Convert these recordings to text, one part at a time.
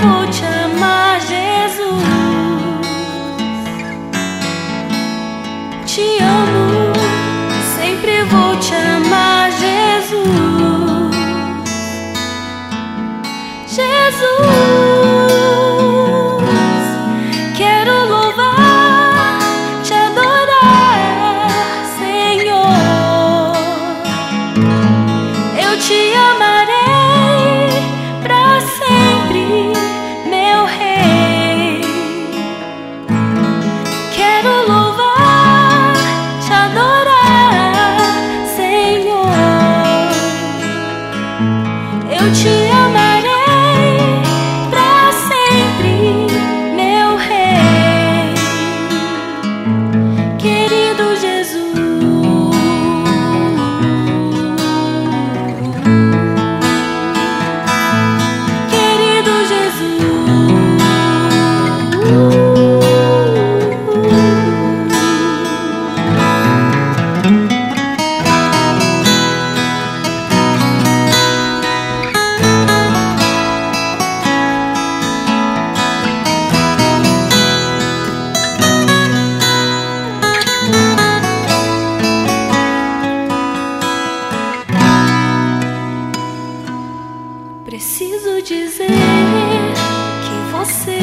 vou te amar, Jesus. Te amo, sempre vou te amar, Jesus. Jesus. Te amarei pra sempre, meu Rei. Quero louvar, te adorar, Senhor. Eu te amarei pra sempre, meu Rei. Querido Jesus. Preciso dizer que você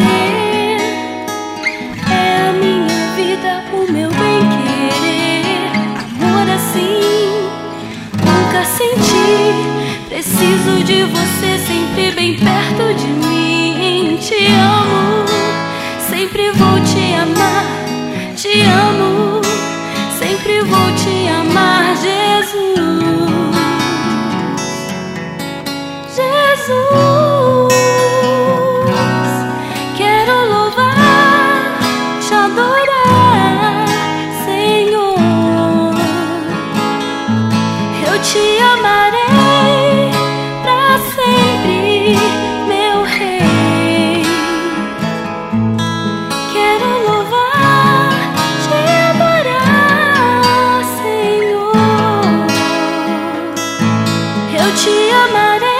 é a minha vida, o meu bem-querer. Amor assim nunca senti. Preciso de você sempre bem perto de mim. Te amo, sempre vou te amar. Te amo, sempre vou te amar, Jesus. Jesus, quero louvar, te adorar, Senhor. Eu te amarei pra sempre, meu Rei. Quero louvar, te adorar, Senhor. Eu te amarei